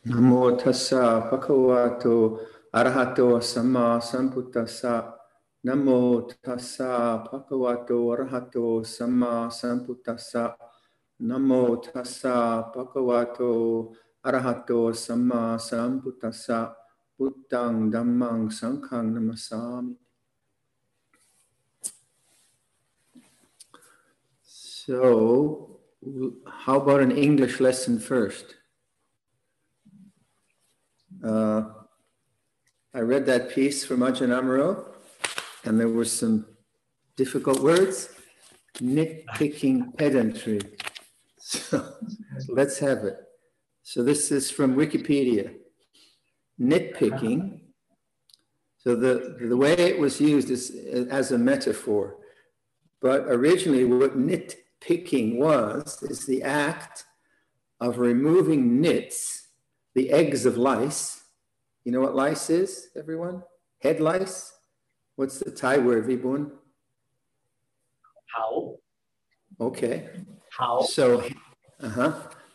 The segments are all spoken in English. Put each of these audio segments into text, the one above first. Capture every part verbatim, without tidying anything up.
Namo tassa bhagavato arahato samma sambuddhassa. Namo tassa bhagavato arahato samma sambuddhassa. Namo tassa bhagavato arahato samma sambuddhassa. Buddhang dhammang sanghang namasami. So, how about an English lesson first? Uh, I read that piece from Ajahn Amaro, and there were some difficult words. Nitpicking pedantry. So let's have it. So this is from Wikipedia. Nitpicking. So the, the way it was used is as a metaphor. But originally what nitpicking was, is the act of removing nits, the eggs of lice. You know what lice is, everyone? Head lice? What's the Thai word, Vibun? How? Okay. How? So, uh-huh.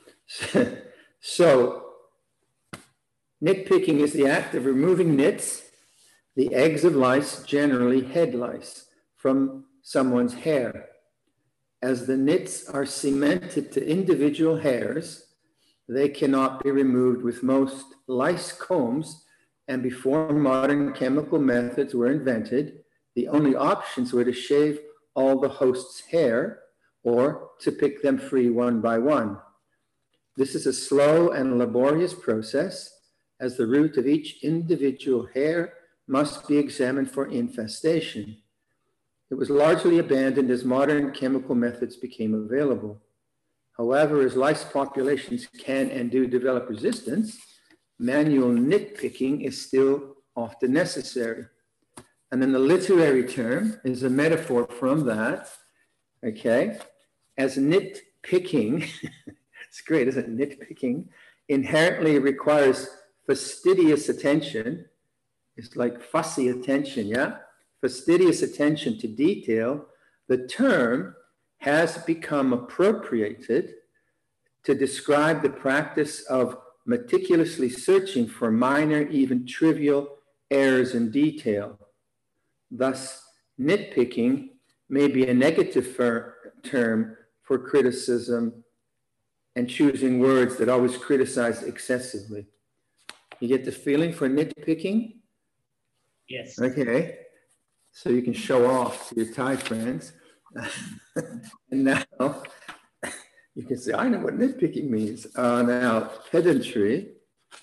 So, nitpicking is the act of removing nits, the eggs of lice, generally head lice, from someone's hair. As the nits are cemented to individual hairs, they cannot be removed with most lice combs, and before modern chemical methods were invented, the only options were to shave all the host's hair or to pick them free one by one. This is a slow and laborious process, as the root of each individual hair must be examined for infestation. It was largely abandoned as modern chemical methods became available. However, as lice populations can and do develop resistance, manual nitpicking is still often necessary. And then the literary term is a metaphor from that, okay? As nitpicking, it's great, isn't it? Nitpicking inherently requires fastidious attention. It's like fussy attention, yeah? Fastidious attention to detail. The term has become appropriated to describe the practice of meticulously searching for minor, even trivial errors in detail. Thus, nitpicking may be a negative for, term for criticism and choosing words that always criticize excessively. You get the feeling for nitpicking? Yes. Okay. So you can show off to your Thai friends. And now you can say, I know what nitpicking means. Uh, now, pedantry.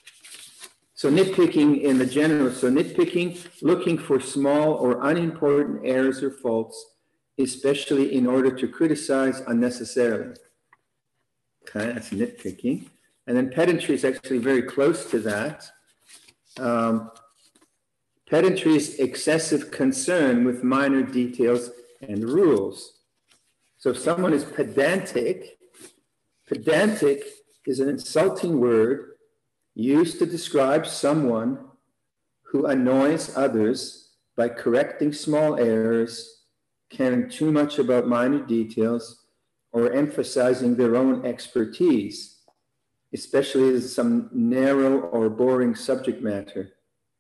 So nitpicking in the general, so nitpicking, looking for small or unimportant errors or faults, especially in order to criticize unnecessarily. Okay, that's nitpicking. And then pedantry is actually very close to that. Um, pedantry is excessive concern with minor details and rules. So if someone is pedantic, pedantic is an insulting word used to describe someone who annoys others by correcting small errors, caring too much about minor details, or emphasizing their own expertise, especially in some narrow or boring subject matter.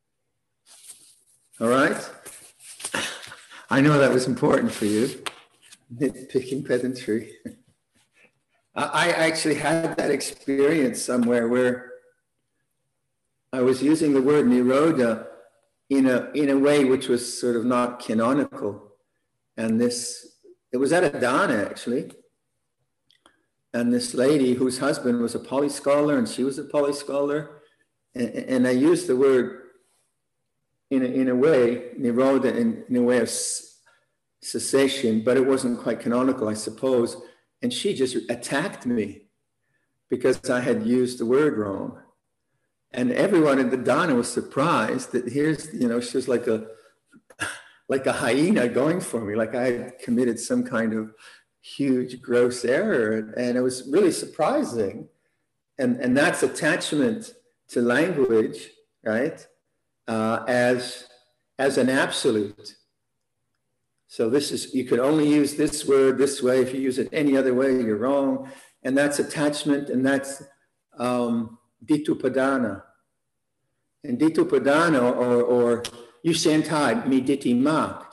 All right? I know that was important for you. Nitpicking pedantry. I actually had that experience somewhere where I was using the word nirodha in a, in a way which was sort of not canonical. And this, it was at a dana actually. And this lady whose husband was a Pali scholar and she was a Pali scholar. And, and I used the word in a, in a way, nirodha, in, in a way of cessation, but it wasn't quite canonical, I suppose. And she just attacked me because I had used the word wrong. And everyone in the dana was surprised that here's, you know, she was like a, like a hyena going for me, like I had committed some kind of huge gross error. And it was really surprising. And, and that's attachment to language, right? Uh, as, as an absolute. So this is, you could only use this word this way. If you use it any other way, you're wrong. And that's attachment, and that's um, Ditupadana. And Ditupadana, or, or Yusentai, mi Diti mak,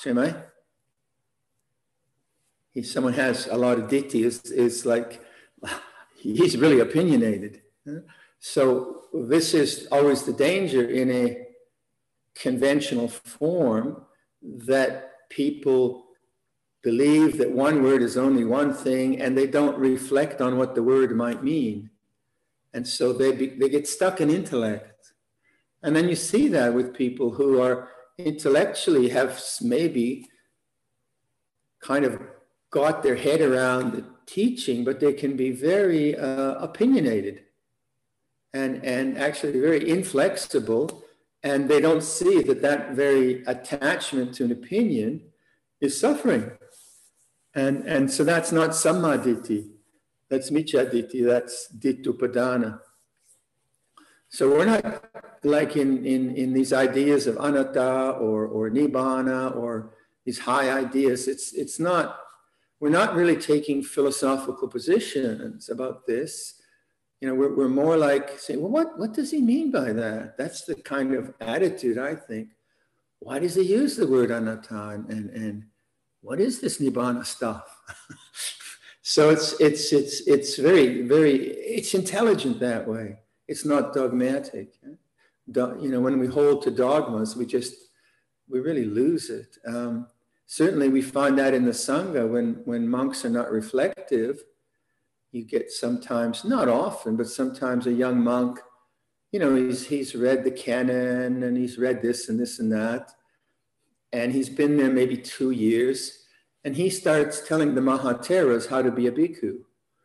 If someone has a lot of Diti, is is like, he's really opinionated. So this is always the danger in a conventional form, that people believe that one word is only one thing and they don't reflect on what the word might mean. And so they, be, they get stuck in intellect. And then you see that with people who are intellectually have maybe kind of got their head around the teaching, but they can be very uh, opinionated and, and actually very inflexible. And they don't see that that very attachment to an opinion is suffering. And, and so that's not Sammaditi, that's Micchaditi, that's Ditupadana. So we're not like in, in, in these ideas of anatta or, or nibbana or these high ideas. It's, it's not, we're not really taking philosophical positions about this. You know, we're, we're more like saying, well, what, what does he mean by that? That's the kind of attitude, I think. Why does he use the word anatta? And, and, and what is this nibbana stuff? So it's, it's, it's, it's very, very, it's intelligent that way. It's not dogmatic. Do, you know, when we hold to dogmas, we just, we really lose it. Um, certainly we find that in the Sangha when, when monks are not reflective. You get sometimes, not often, but sometimes a young monk, you know, he's, he's read the canon and he's read this and this and that. And he's been there maybe two years. And he starts telling the Mahatheras how to be a bhikkhu.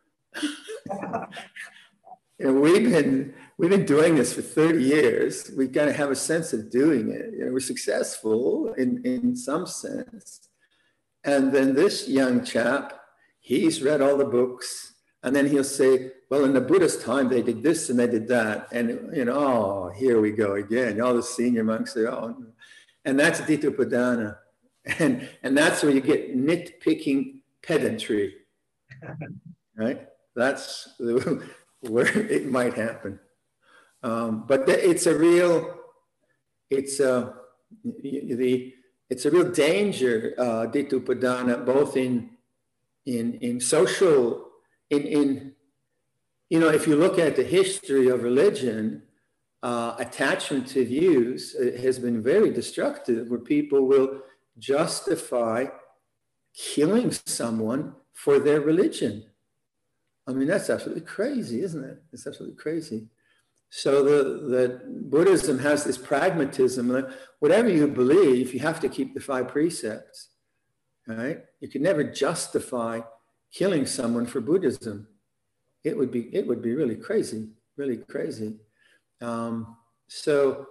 You know, we've been, we've been doing this for thirty years. We've got to have a sense of doing it. You know, we're successful in, in some sense. And then this young chap, he's read all the books. And then he'll say, well, in the Buddhist time, they did this and they did that. And, you know, oh, here we go again. All the senior monks say, oh. And that's Ditupadana. And, and that's where you get nitpicking pedantry, right? That's where it might happen. Um, but it's a real, it's a, the, it's a real danger, uh, Ditupadana, both in, in, in social, in, in, you know, if you look at the history of religion, uh, attachment to views has been very destructive, where people will justify killing someone for their religion. I mean, that's absolutely crazy, isn't it? It's absolutely crazy. So the, the Buddhism has this pragmatism that whatever you believe, you have to keep the five precepts, right? You can never justify killing someone for Buddhism. It would be, it would be really crazy, really crazy. Um, so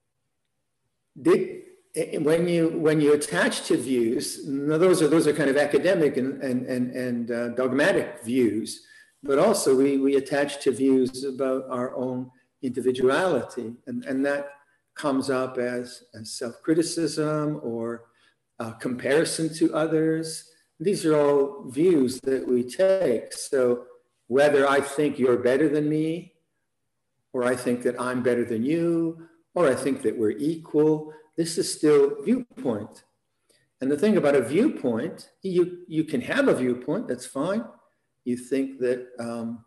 did, When you when you attach to views, those are those are kind of academic and and and, and uh, dogmatic views, but also we we attach to views about our own individuality, and and that comes up as, as self-criticism or uh, comparison to others. These are all views that we take. So whether I think you're better than me, or I think that I'm better than you, or I think that we're equal. This is still viewpoint. And the thing about a viewpoint, you, you can have a viewpoint, that's fine. You think that um,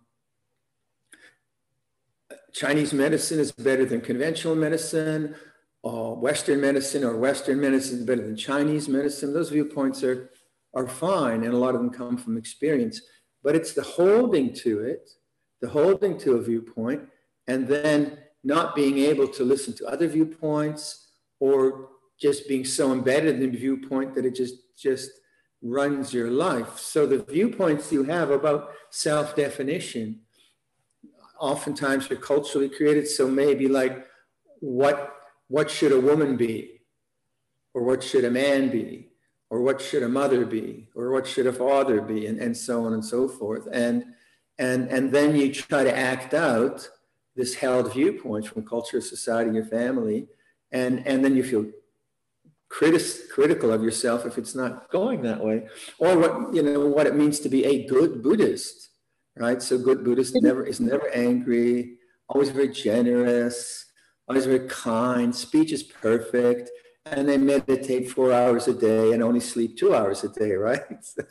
Chinese medicine is better than conventional medicine, or Western medicine or Western medicine is better than Chinese medicine. Those viewpoints are, are fine, and a lot of them come from experience. But it's the holding to it, the holding to a viewpoint, and then not being able to listen to other viewpoints, or just being so embedded in the viewpoint that it just, just runs your life. So the viewpoints you have about self-definition, oftentimes are culturally created. So maybe like, what, what should a woman be? Or what should a man be? Or what should a mother be? Or what should a father be? And, and so on and so forth. And, and, and then you try to act out this held viewpoint from culture, society, your family. And, and then you feel critis, critical of yourself if it's not going that way, or what, you know, what it means to be a good Buddhist, right? So good Buddhist never is never angry, always very generous, always very kind, speech is perfect, and they meditate four hours a day and only sleep two hours a day, right?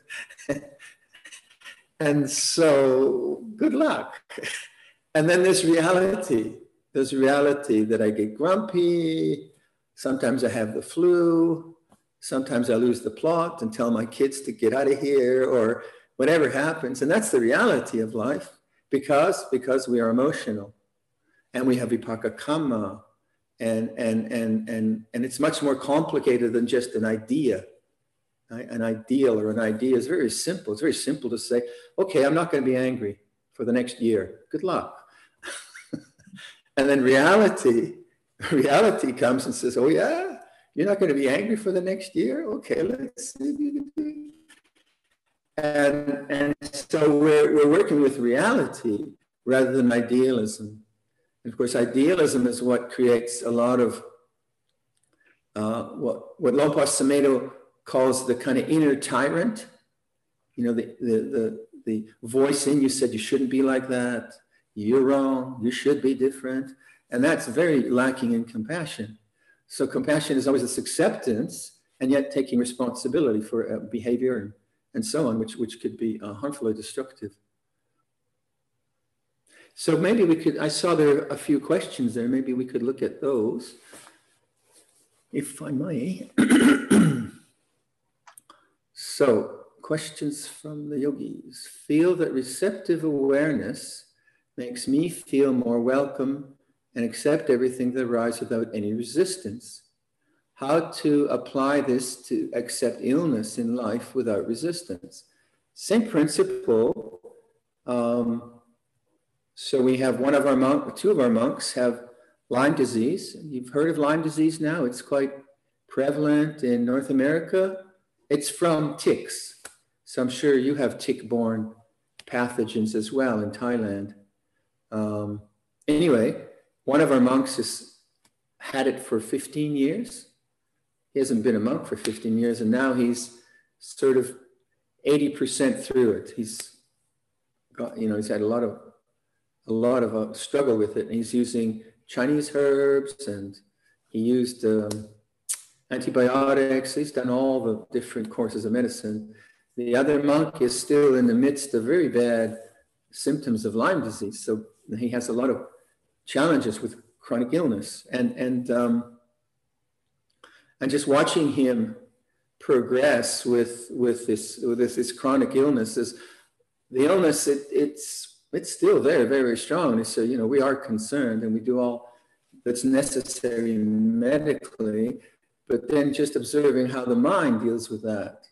And so, good luck. And then there's reality. There's reality that I get grumpy. Sometimes I have the flu. Sometimes I lose the plot and tell my kids to get out of here or whatever happens. And that's the reality of life because, because we are emotional and we have vipaka kamma. And, and, and, and, and it's much more complicated than just an idea. Right? An ideal or an idea is very simple. It's very simple to say, okay, I'm not going to be angry for the next year. Good luck. And then reality, reality comes and says, oh yeah, you're not going to be angry for the next year? Okay, let's see if you can do it. And, and so we're, we're working with reality rather than idealism. And of course, idealism is what creates a lot of uh, what, what Lompa Samedo calls the kind of inner tyrant. You know, the, the, the, the voice in you said you shouldn't be like that. You're wrong, you should be different. And that's very lacking in compassion. So compassion is always this acceptance and yet taking responsibility for uh, behavior and, and so on, which, which could be uh, harmful or destructive. So maybe we could, I saw there are a few questions there, maybe we could look at those, if I may. So, questions from the yogis. Feel that receptive awareness makes me feel more welcome and accept everything that arises without any resistance. How to apply this to accept illness in life without resistance? Same principle. Um, so we have one of our monk, two of our monks have Lyme disease. You've heard of Lyme disease now? It's quite prevalent in North America. It's from ticks. So I'm sure you have tick-borne pathogens as well in Thailand. Um, anyway, one of our monks has had it for fifteen years. He hasn't been a monk for fifteen years, and now he's sort of eighty percent through it. He's got, you know, he's had a lot of, a lot of uh, struggle with it. And he's using Chinese herbs, and he used um, antibiotics. He's done all the different courses of medicine. The other monk is still in the midst of very bad symptoms of Lyme disease. So he has a lot of challenges with chronic illness. And, and, um, and just watching him progress with, with, this, with this, this chronic illness, is, the illness, it, it's, it's still there, very, very strong. And so, you know, we are concerned and we do all that's necessary medically, but then just observing how the mind deals with that.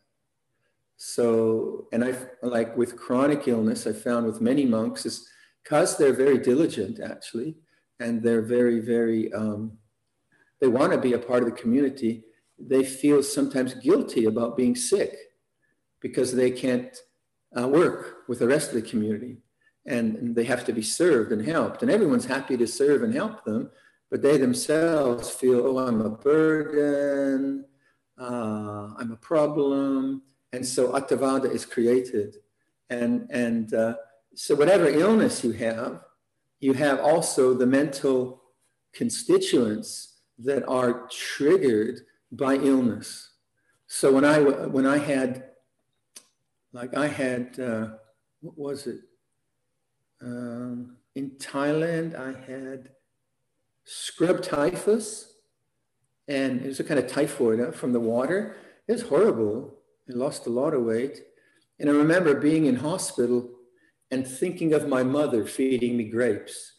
So, and I, like with chronic illness, I found with many monks is because they're very diligent actually, and they're very, very, um, they want to be a part of the community. They feel sometimes guilty about being sick because they can't uh, work with the rest of the community, and, and they have to be served and helped, and everyone's happy to serve and help them, but they themselves feel, oh, I'm a burden, uh, I'm a problem. And so Attavada is created. And, and uh, so whatever illness you have, you have also the mental constituents that are triggered by illness. So when I, when I had, like I had, uh, what was it? Um, in Thailand, I had scrub typhus, and it was a kind of typhoid uh, from the water. It was horrible. I lost a lot of weight. And I remember being in hospital and thinking of my mother feeding me grapes.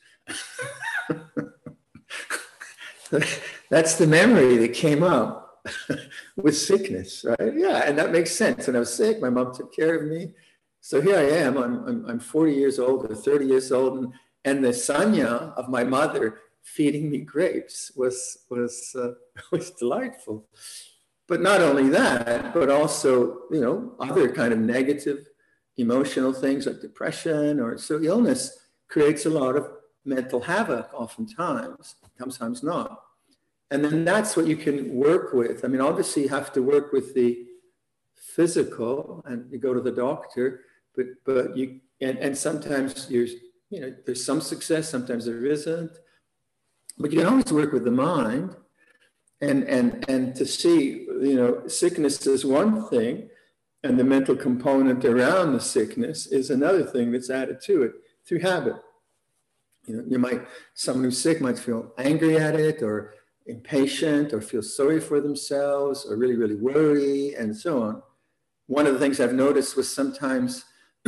That's the memory that came up with sickness, right? Yeah, and that makes sense. When I was sick, my mom took care of me. So here I am, I'm, I'm, I'm forty years old or thirty years old, and, and the sanya of my mother feeding me grapes was, was, uh, was delightful. But not only that, but also, you know, other kind of negative emotional things like depression or so illness creates a lot of mental havoc oftentimes, sometimes not. And then that's what you can work with. I mean, obviously you have to work with the physical and you go to the doctor, but, but you, and, and sometimes you're, you know, there's some success, sometimes there isn't. But you can always work with the mind and, and, and to see, you know, sickness is one thing, and the mental component around the sickness is another thing that's added to it through habit. You know, you might, someone who's sick might feel angry at it, or impatient, or feel sorry for themselves, or really, really worry, and so on. One of the things I've noticed was sometimes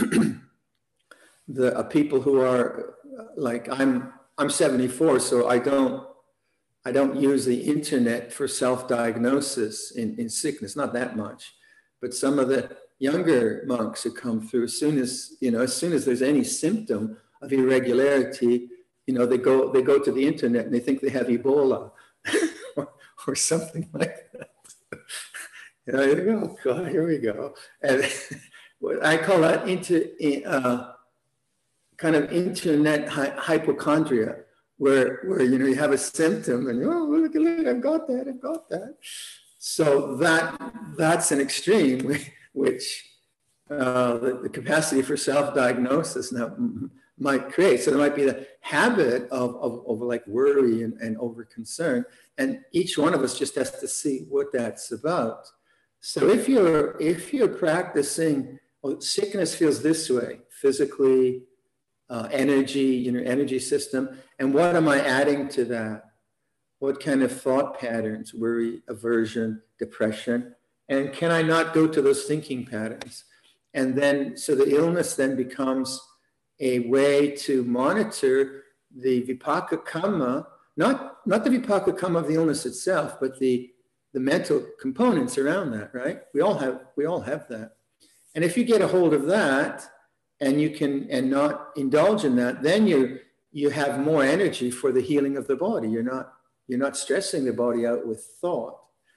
the uh, people who are uh, like, I'm, I'm seventy-four, so I don't, I don't use the internet for self-diagnosis in, in sickness, not that much. But some of the younger monks who come through, as soon as, you know, as soon as there's any symptom of irregularity, you know, they go, they go to the internet and they think they have Ebola or, or something like that. You know, they go, oh God, here we go. And I call that into, uh, kind of internet hy hypochondria, where, where, you know, you have a symptom and, oh, look, look, I've got that, I've got that. So that, that's an extreme, which uh, the, the capacity for self-diagnosis now might create. So there might be the habit of, of, of like worry and, and over concern. And each one of us just has to see what that's about. So if you're, if you're practicing, well, sickness feels this way, physically, uh, energy, you know, energy system. And what am I adding to that? What kind of thought patterns, worry, aversion, depression? And can I not go to those thinking patterns? And then, so the illness then becomes a way to monitor the vipaka kamma, not, not the vipaka kamma of the illness itself, but the, the mental components around that, right? We all have, we all have that. And if you get a hold of that and you can, and not indulge in that, then you, you have more energy for the healing of the body. You're not, you're not stressing the body out with thought.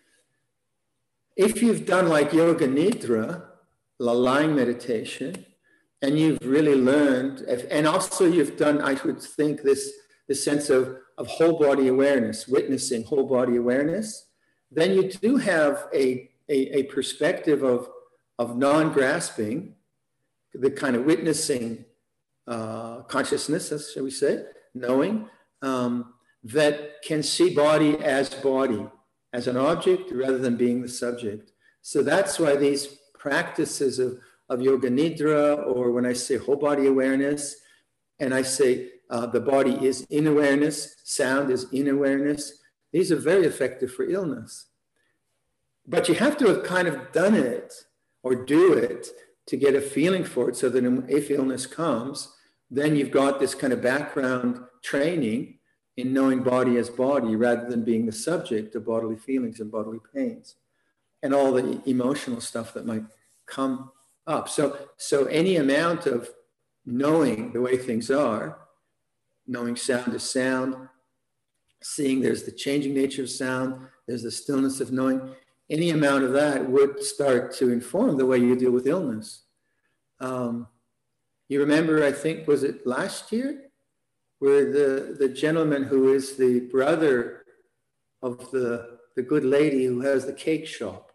If you've done like yoga nidra, lying meditation, and you've really learned, if, and also you've done, I would think, this, this sense of, of whole body awareness, witnessing whole body awareness, then you do have a, a, a perspective of, of non-grasping, the kind of witnessing uh, consciousness, shall we say, knowing, um, that can see body as body, as an object rather than being the subject. So that's why these practices of, of yoga nidra, or when I say whole body awareness, and I say uh, the body is in awareness, sound is in awareness, these are very effective for illness. But you have to have kind of done it or do it to get a feeling for it, so that if illness comes, then you've got this kind of background training in knowing body as body rather than being the subject of bodily feelings and bodily pains and all the emotional stuff that might come up. So, so any amount of knowing the way things are, knowing sound is sound, seeing there's the changing nature of sound, there's the stillness of knowing, any amount of that would start to inform the way you deal with illness. Um, you remember, I think, was it last year? Where the, the gentleman who is the brother of the, the good lady who has the cake shop.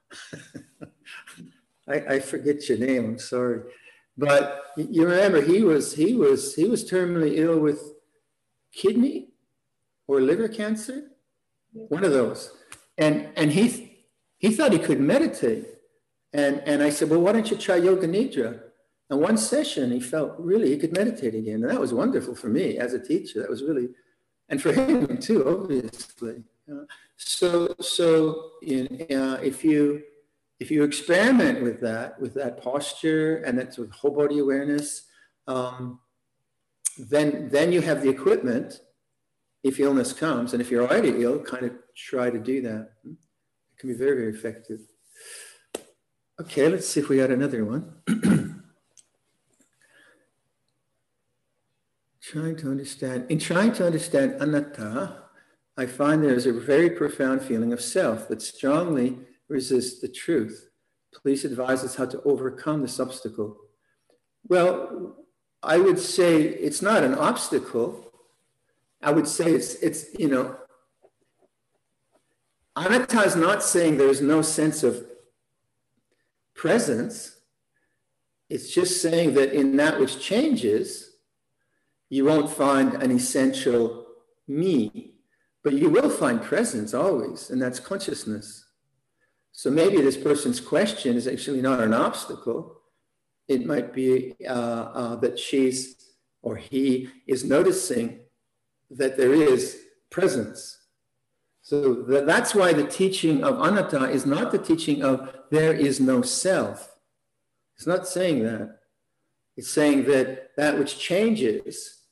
I, I forget your name, I'm sorry. But you remember he was, he was, he was terminally ill with kidney or liver cancer, one of those. And, and he, he thought he could meditate. And, and I said, well, why don't you try yoga nidra? And one session, he felt really he could meditate again. And that was wonderful for me as a teacher. That was really, and for him too, obviously. Uh, so so in, uh, if, you, if you experiment with that, with that posture and that's with whole body awareness, um, then, then you have the equipment if illness comes. And if you're already ill, kind of try to do that. It can be very, very effective. Okay, let's see if we got another one. Trying to understand, in trying to understand anatta, I find there is a very profound feeling of self that strongly resists the truth. Please advise us how to overcome this obstacle. Well, I would say it's not an obstacle. I would say it's, it's you know, anatta is not saying there's no sense of presence. It's just saying that in that which changes, you won't find an essential me, but you will find presence always, and that's consciousness. So maybe this person's question is actually not an obstacle. It might be uh, uh, that she's or he is noticing that there is presence. So th that's why the teaching of anatta is not the teaching of there is no self. It's not saying that. It's saying that that which changes,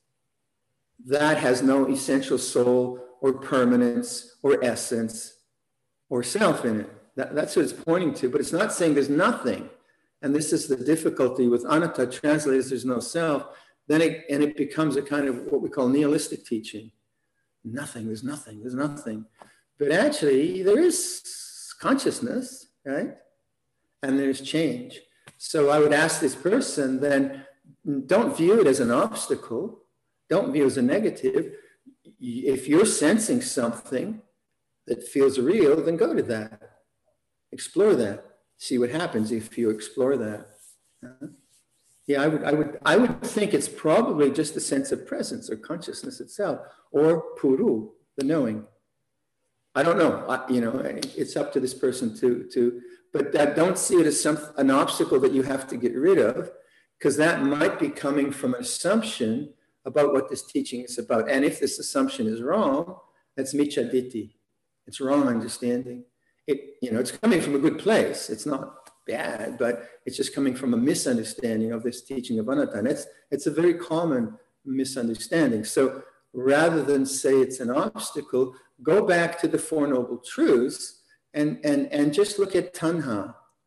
that has no essential soul or permanence or essence or self in it. That, that's what it's pointing to, but it's not saying there's nothing. And this is the difficulty with anatta, translated as there's no self, then it, and it becomes a kind of what we call nihilistic teaching. Nothing, there's nothing, there's nothing. But actually, there is consciousness, right? And there's change. So I would ask this person then, don't view it as an obstacle. Don't view it as a negative. If you're sensing something that feels real, then go to that. Explore that. See what happens if you explore that. Uh, yeah, I would, I would, I would think it's probably just a sense of presence or consciousness itself, or puru, the knowing. I don't know. I, you know, it's up to this person to to. But that, don't see it as some an obstacle that you have to get rid of, because that might be coming from an assumption about what this teaching is about. And if this assumption is wrong, that's miccha ditthi. It's wrong understanding. It, you know, it's coming from a good place. It's not bad, but it's just coming from a misunderstanding of this teaching of anatta. And it's, it's a very common misunderstanding. So rather than say it's an obstacle, go back to the Four Noble Truths and, and, and just look at tanha,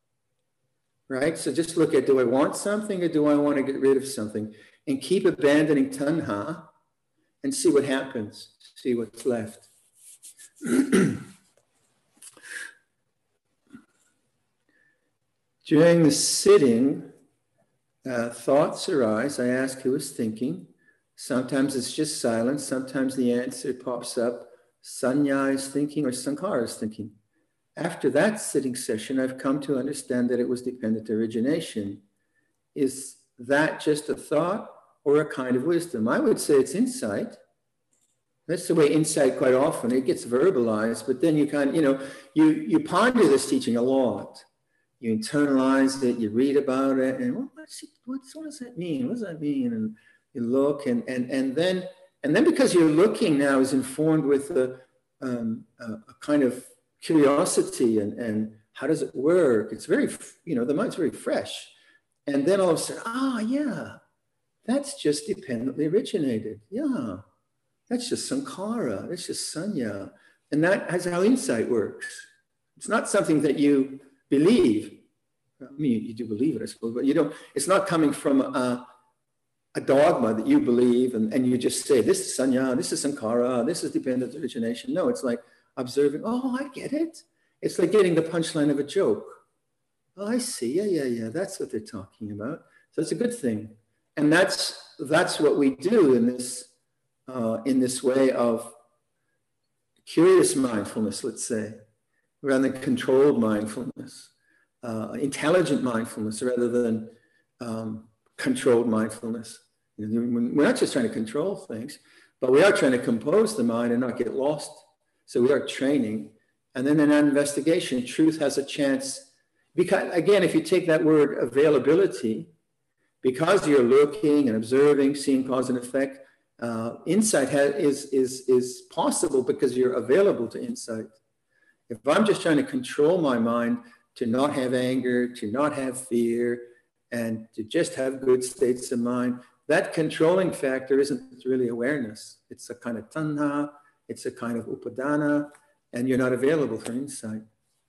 right? So just look at, do I want something or do I want to get rid of something? And keep abandoning tanha and see what happens, see what's left. During the sitting, uh, thoughts arise. I ask who is thinking. Sometimes it's just silence. Sometimes the answer pops up. Sanya is thinking or Sankhara is thinking. After that sitting session, I've come to understand that it was dependent origination. Is that just a thought or a kind of wisdom? I would say it's insight. That's the way insight quite often, it gets verbalized, but then you kind of, you know, you, you ponder this teaching a lot. You internalize it, you read about it, and well, what's it, what's, what does that mean? What does that mean? And you look, and, and, and, then, and then because you're looking now is informed with a, um, a, a kind of curiosity and, and how does it work? It's very, you know, the mind's very fresh. And then all of a sudden, ah, yeah, that's just dependently originated. Yeah, that's just sankhara, that's just sanya. And that is how insight works. It's not something that you believe. I mean, you do believe it, I suppose, but you don't, it's not coming from a, a dogma that you believe and, and you just say, this is sanya, this is sankhara, this is dependent origination. No, it's like observing, oh, I get it. It's like getting the punchline of a joke. Oh, I see, yeah, yeah, yeah, that's what they're talking about. So it's a good thing. And that's, that's what we do in this, uh, in this way of curious mindfulness, let's say, rather than controlled mindfulness, uh, intelligent mindfulness rather than um, controlled mindfulness. You know, we're not just trying to control things, but we are trying to compose the mind and not get lost. So we are training. And then in that investigation, truth has a chance. Because again, if you take that word availability, because you're looking and observing, seeing cause and effect, uh, insight has, is, is, is possible because you're available to insight. If I'm just trying to control my mind to not have anger, to not have fear, and to just have good states of mind, that controlling factor isn't really awareness. It's a kind of tanha, it's a kind of upadana, and you're not available for insight.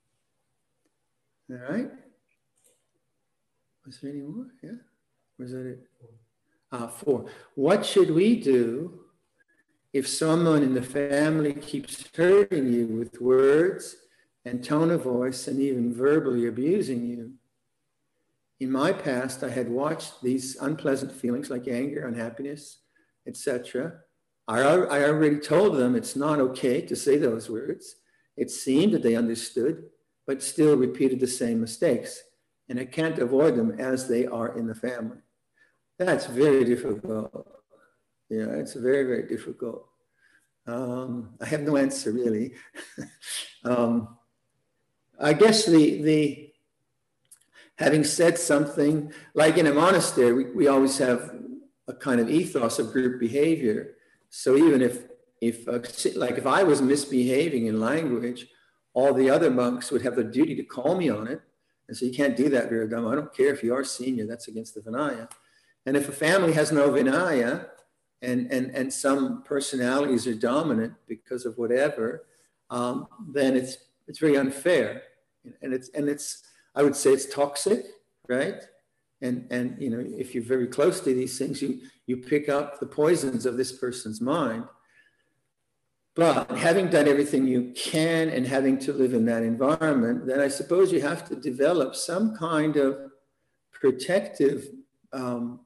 All right? Was there any more? Yeah? Was that it? Ah, four. What should we do if someone in the family keeps hurting you with words and tone of voice and even verbally abusing you? In my past, I had watched these unpleasant feelings like anger, unhappiness, et cetera. I, I already told them it's not okay to say those words. It seemed that they understood, but still repeated the same mistakes. And I can't avoid them as they are in the family. That's very difficult. Yeah, it's very, very difficult. Um, I have no answer really. um, I guess the, the, having said something, like in a monastery, we, we always have a kind of ethos of group behavior. So even if, if uh, like if I was misbehaving in language, all the other monks would have the duty to call me on it. And so you can't do that, Viradama. I don't care if you are senior, that's against the Vinaya. And if a family has no Vinaya, and, and, and some personalities are dominant because of whatever, um, then it's, it's very unfair. And it's, and it's, I would say it's toxic, right? And, and you know, if you're very close to these things, you, you pick up the poisons of this person's mind. But having done everything you can and having to live in that environment, then I suppose you have to develop some kind of protective um,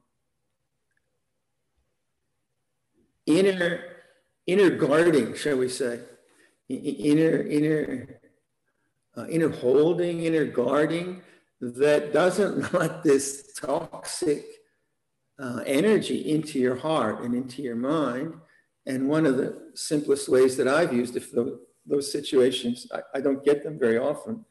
inner, inner guarding, shall we say, inner, inner, uh, inner holding, inner guarding that doesn't let this toxic uh, energy into your heart and into your mind. And one of the simplest ways that I've used, if those, those situations, I, I don't get them very often,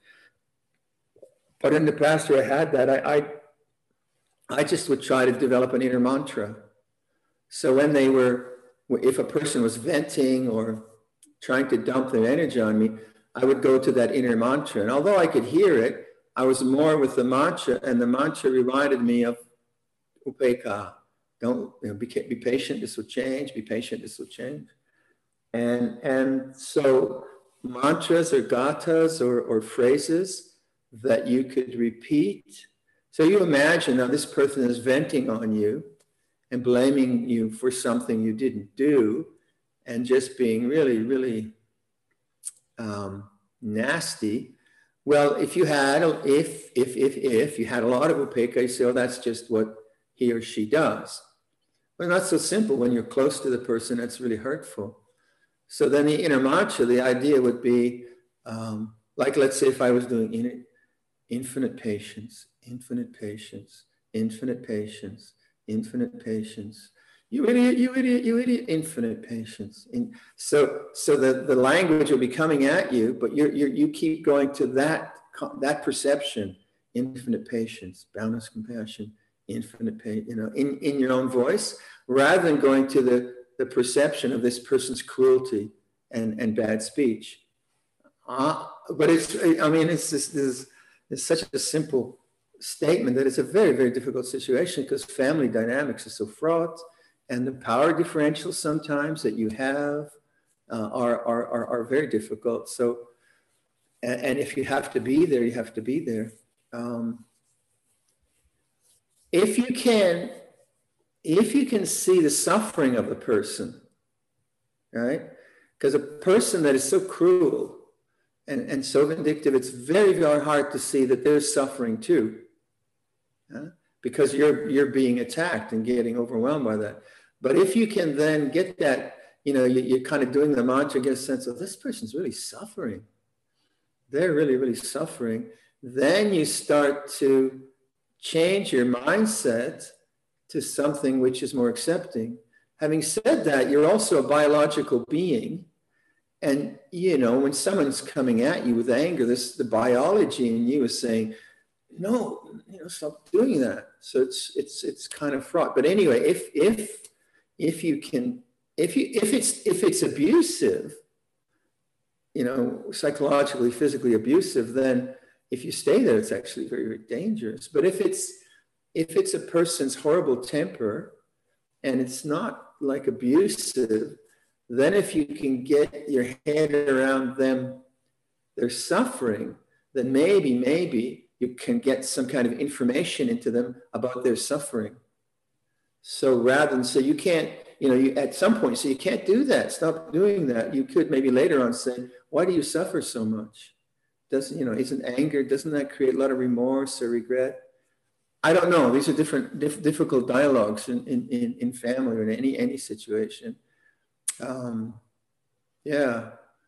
but in the past where I had that, I, I, I just would try to develop an inner mantra. So when they were, if a person was venting or trying to dump their energy on me, I would go to that inner mantra. And although I could hear it, I was more with the mantra, and the mantra reminded me of Upekkha. Don't, you know, be, be patient, this will change, be patient, this will change. And, and so mantras or gathas or, or phrases that you could repeat. So you imagine now this person is venting on you and blaming you for something you didn't do and just being really, really um, nasty. Well, if you had, if, if, if, if you had a lot of upekkha, you say, oh, that's just what he or she does. But not so simple. When you're close to the person, that's really hurtful. So then the inner mantra, the idea would be, um, like, let's say if I was doing in, infinite patience, infinite patience, infinite patience, infinite patience. You idiot, you idiot, you idiot, infinite patience. In, so so the, the language will be coming at you, but you you you keep going to that, that perception, infinite patience, boundless compassion, infinite pain, you know, in, in your own voice, rather than going to the, the perception of this person's cruelty and, and bad speech. Uh, but it's, I mean, it's just, this, it's such a simple statement that it's a very, very difficult situation because family dynamics are so fraught, and the power differentials sometimes that you have uh, are, are, are, are very difficult. So, and, and if you have to be there, you have to be there. Um, if you can, if you can see the suffering of the person, right? Because a person that is so cruel and, and so vindictive, it's very, very hard to see that they're suffering too. Huh? Because you're, you're being attacked and getting overwhelmed by that. But if you can then get that, you know, you, you're kind of doing the mantra, get a sense of this person's really suffering. They're really, really suffering. Then you start to change your mindset to something which is more accepting. Having said that, you're also a biological being. And, you know, when someone's coming at you with anger, this, the biology in you is saying, no, you know, stop doing that. So it's, it's, it's kind of fraught. But anyway, if, if, if you can, if you, if it's, if it's abusive, you know, psychologically, physically abusive, then if you stay there, it's actually very, very dangerous. But if it's, if it's a person's horrible temper and it's not like abusive, then if you can get your head around them, their suffering, then maybe, maybe you can get some kind of information into them about their suffering. So rather than, so you can't, you know, you, at some point, so you can't do that, stop doing that. You could maybe later on say, why do you suffer so much? Doesn't, you know, isn't anger, doesn't that create a lot of remorse or regret? I don't know. These are different, diff, difficult dialogues in, in, in, in family or in any, any situation. Um, yeah.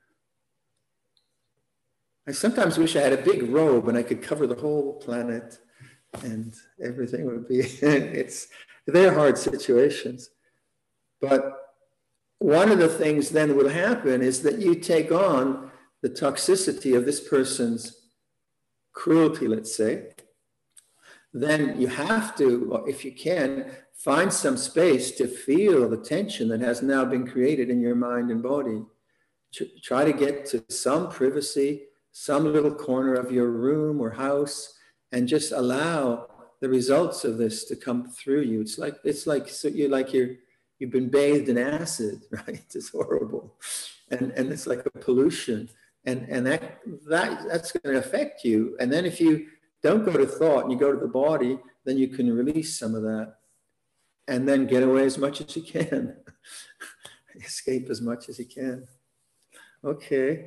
I sometimes wish I had a big robe and I could cover the whole planet and everything would be, it's, they're hard situations. But one of the things then that will happen is that you take on the toxicity of this person's cruelty, let's say. Then you have to, or if you can, find some space to feel the tension that has now been created in your mind and body. Try to get to some privacy, some little corner of your room or house, and just allow the results of this to come through you. It's like it's like so you're like you're you've been bathed in acid, right? It's horrible, and and it's like a pollution, and and that that that's going to affect you. And then if you don't go to thought and you go to the body, then you can release some of that, and then get away as much as you can, escape as much as you can. Okay.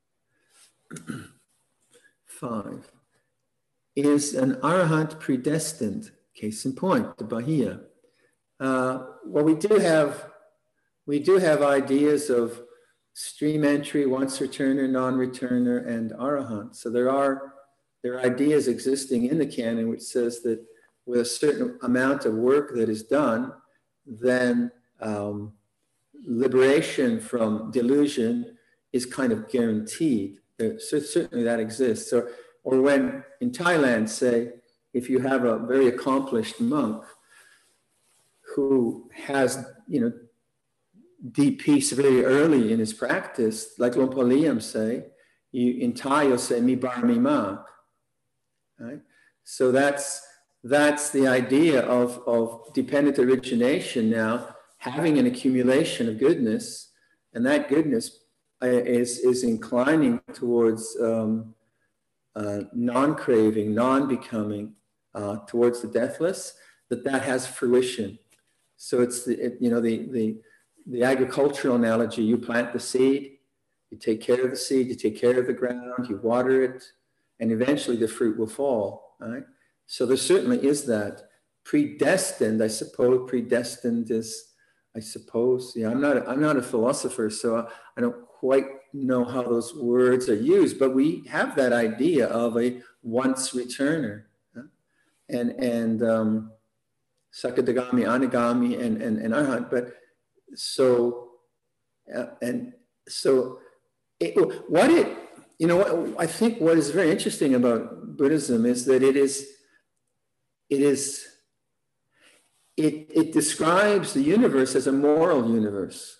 Five. Is an arahant predestined? Case in point, the Bahia. Uh, well, we do have we do have ideas of stream entry, once returner, non-returner, and arahant. So there are there are ideas existing in the canon which says that with a certain amount of work that is done, then um, liberation from delusion is kind of guaranteed. There, certainly that exists. So, or when in Thailand, say, if you have a very accomplished monk who has, you know, deep peace very early in his practice, like Luang Por Liam say, you, in Thai you'll say, mi bar mi mak, right? So that's, that's the idea of, of dependent origination now, having an accumulation of goodness, and that goodness is, is inclining towards um, uh, non-craving, non-becoming, uh, towards the deathless, that that has fruition. So it's the, it, you know, the, the, the agricultural analogy, you plant the seed, you take care of the seed, you take care of the ground, you water it, and eventually the fruit will fall, right? So there certainly is that. Predestined, I suppose, predestined is, I suppose, yeah, I'm not, a, I'm not a philosopher, so I don't quite know how those words are used, but we have that idea of a once returner. Huh? And, and um, Sakadagami, Anagami, and, and, and Arhat, but so, uh, and so, it, what it, you know, what, I think what is very interesting about Buddhism is that it is, it is, it, it describes the universe as a moral universe.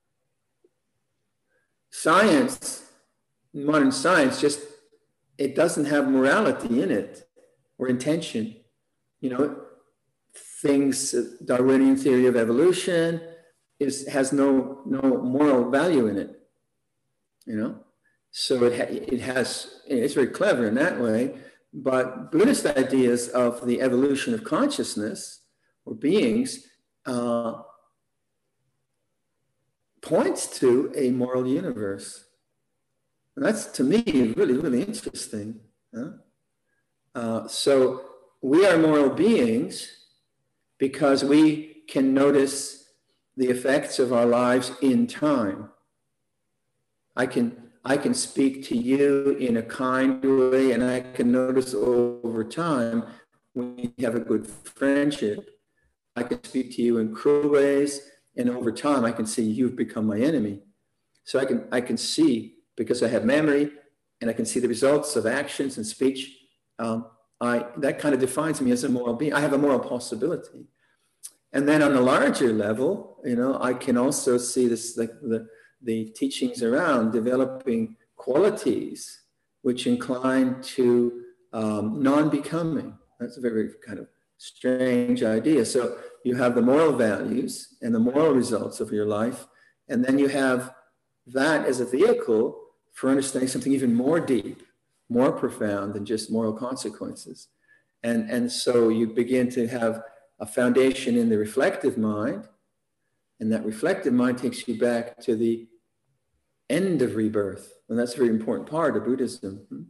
Science, modern science, just, it doesn't have morality in it or intention. You know, things, Darwinian theory of evolution is, has no, no moral value in it, you know? So it, ha it has, it's very clever in that way, but Buddhist ideas of the evolution of consciousness or beings uh, points to a moral universe. And that's, to me, really, really interesting. Huh? Uh, so we are moral beings because we can notice the effects of our lives in time. I can, I can speak to you in a kind way, and I can notice over time when we have a good friendship. I can speak to you in cruel ways, and over time I can see you've become my enemy. So I can, I can see, because I have memory, and I can see the results of actions and speech, um, I, that kind of defines me as a moral being. I have a moral possibility. And then on a larger level, you know, I can also see this, like the, the teachings around developing qualities which incline to um, non-becoming. That's a very kind of strange idea. So you have the moral values and the moral results of your life, and then you have that as a vehicle for understanding something even more deep, more profound than just moral consequences. And, and so you begin to have a foundation in the reflective mind, and that reflective mind takes you back to the end of rebirth. And that's a very important part of Buddhism.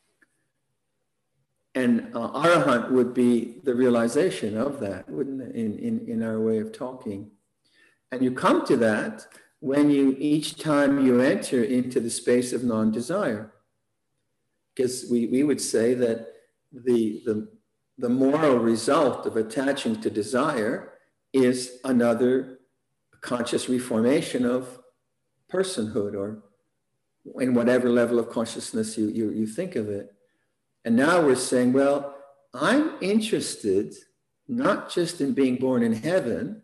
And uh, Arahant would be the realization of that, wouldn't it, in, in, in our way of talking. And you come to that when you, each time you enter into the space of non-desire. Because we, we would say that the, the, the moral result of attaching to desire is another conscious reformation of personhood, or in whatever level of consciousness you, you, you think of it. And now we're saying, well, I'm interested not just in being born in heaven,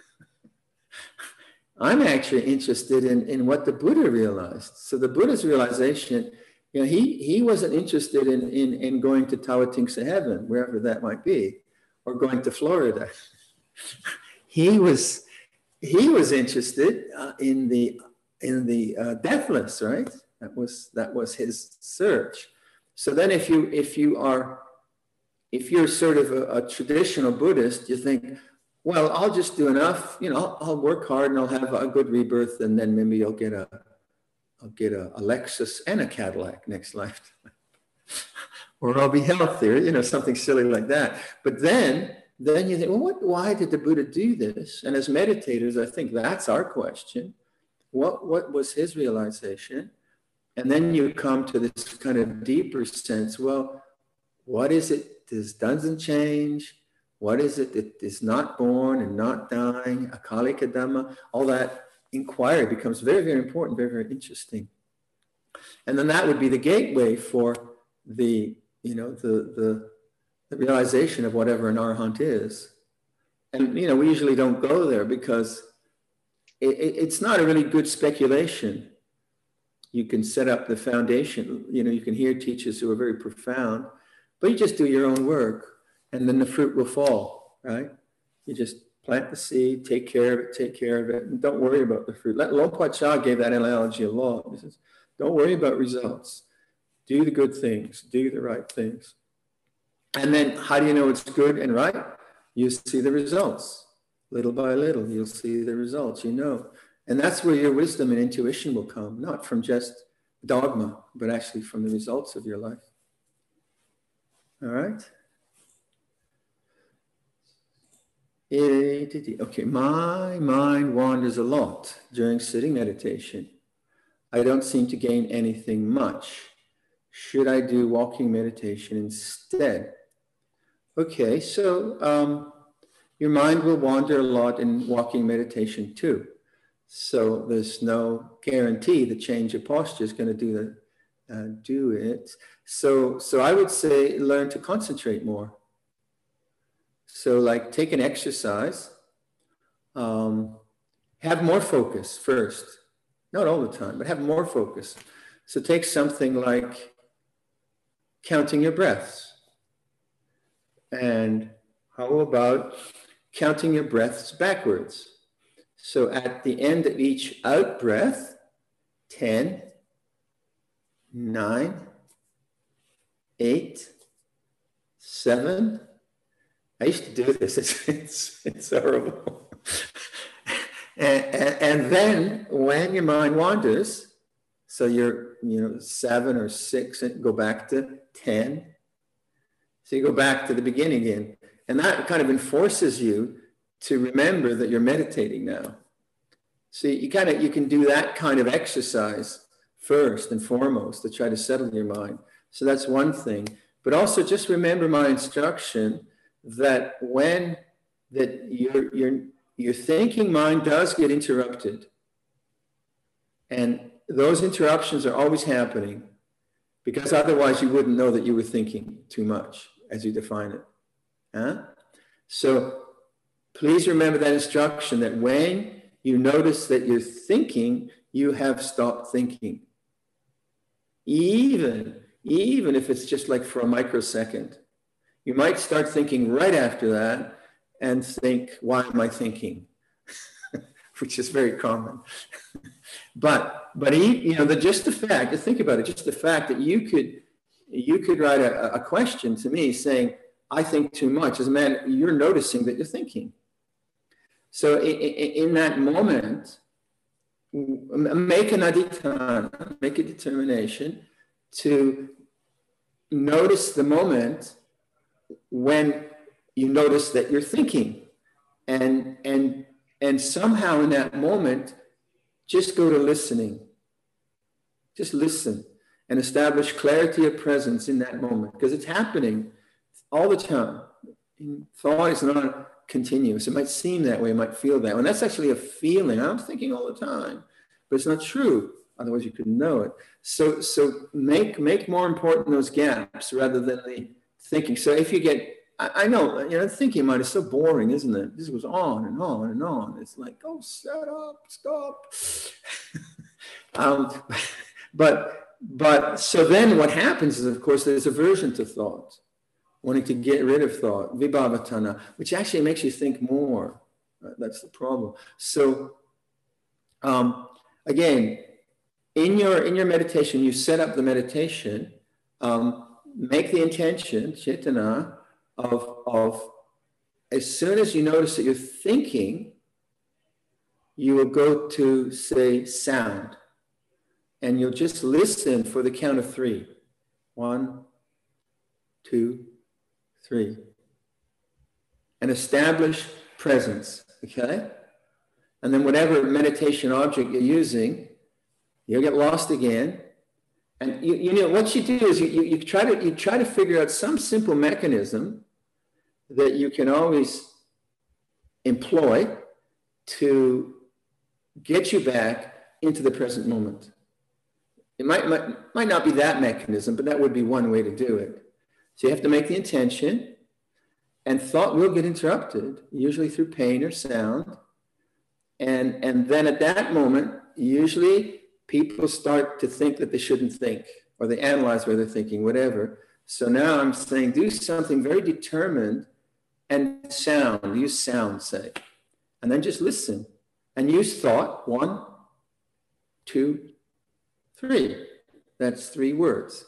I'm actually interested in, in what the Buddha realized. So the Buddha's realization, you know, he, he wasn't interested in, in, in going to Tawatingsa heaven, wherever that might be, or going to Florida. he was he was interested uh, in the in the uh, deathless, right? That was that was his search. So then, if you if you are if you're sort of a, a traditional Buddhist, you think, well, I'll just do enough, you know, I'll, I'll work hard and I'll have a good rebirth, and then maybe I'll get a I'll get a, a Lexus and a Cadillac next lifetime, or I'll be healthier, you know, something silly like that. But then. Then you think, well, what, why did the Buddha do this? And as meditators, I think that's our question. What, what was his realization? And then you come to this kind of deeper sense. Well, what is it that doesn't change? What is it that is not born and not dying? Akalika Dhamma, all that inquiry becomes very, very important, very, very interesting. And then that would be the gateway for the, you know, the, the, the realization of whatever an arahant is. And, you know, we usually don't go there because it, it, it's not a really good speculation. You can set up the foundation, you know, you can hear teachers who are very profound, but you just do your own work and then the fruit will fall, right? You just plant the seed, take care of it, take care of it, and don't worry about the fruit. Longpa Cha gave that analogy a lot. He says, don't worry about results. Do the good things, do the right things. And then how do you know it's good and right? You see the results. Little by little, you'll see the results, you know. And that's where your wisdom and intuition will come, not from just dogma, but actually from the results of your life. All right? Okay, my mind wanders a lot during sitting meditation. I don't seem to gain anything much. Should I do walking meditation instead? Okay, so um, your mind will wander a lot in walking meditation too. So there's no guarantee the change of posture is going to do, the, uh, do it. So, so I would say learn to concentrate more. So like take an exercise, um, have more focus first. Not all the time, but have more focus. So take something like counting your breaths. And how about counting your breaths backwards? So at the end of each out breath, ten, nine, eight, seven. I used to do this, it's, it's, it's horrible. and, and, and then when your mind wanders, so you're, you know, seven or six, and go back to ten. So you go back to the beginning again. And that kind of enforces you to remember that you're meditating now. So you kind of, you can do that kind of exercise first and foremost to try to settle your mind. So that's one thing. But also just remember my instruction that when that your, your, your thinking mind does get interrupted, and those interruptions are always happening, because otherwise you wouldn't know that you were thinking too much as you define it. Huh? So please remember that instruction that when you notice that you're thinking, you have stopped thinking. Even, even if it's just like for a microsecond. You might start thinking right after that and think, why am I thinking? Which is very common. but, but you know, the, just the fact, to think about it, just the fact that you could, you could write a, a question to me saying, I think too much. As a man, you're noticing that you're thinking. So in, in that moment, make an adhitthana, make a determination to notice the moment when you notice that you're thinking. And, and, and somehow in that moment, just go to listening. Just listen and establish clarity of presence in that moment, because it's happening all the time. Thought is not continuous. It might seem that way, it might feel that way. And that's actually a feeling. I'm thinking all the time, but it's not true. Otherwise you couldn't know it. So, so make, make more important those gaps rather than the thinking. So if you get, I, I know, you know, thinking mind is so boring, isn't it? This goes on and on and on. It's like, oh, shut up, stop. um, but, but so then what happens is, of course, there's aversion to thought, wanting to get rid of thought, vibhavatana, which actually makes you think more. That's the problem. So um, again, in your, in your meditation, you set up the meditation, um, make the intention, cetana, of, of as soon as you notice that you're thinking, you will go to, say, sound. And you'll just listen for the count of three. One, two, three. And establish presence, okay? And then whatever meditation object you're using, you'll get lost again. And you, you know, what you do is you, you, you, try to, you try to figure out some simple mechanism that you can always employ to get you back into the present moment. It might, might, might not be that mechanism, but that would be one way to do it. So you have to make the intention, and thought will get interrupted, usually through pain or sound. And, and then at that moment, usually people start to think that they shouldn't think, or they analyze where they're thinking, whatever. So now I'm saying, do something very determined and sound, use sound, say. And then just listen and use thought, one, two, three. That's three words.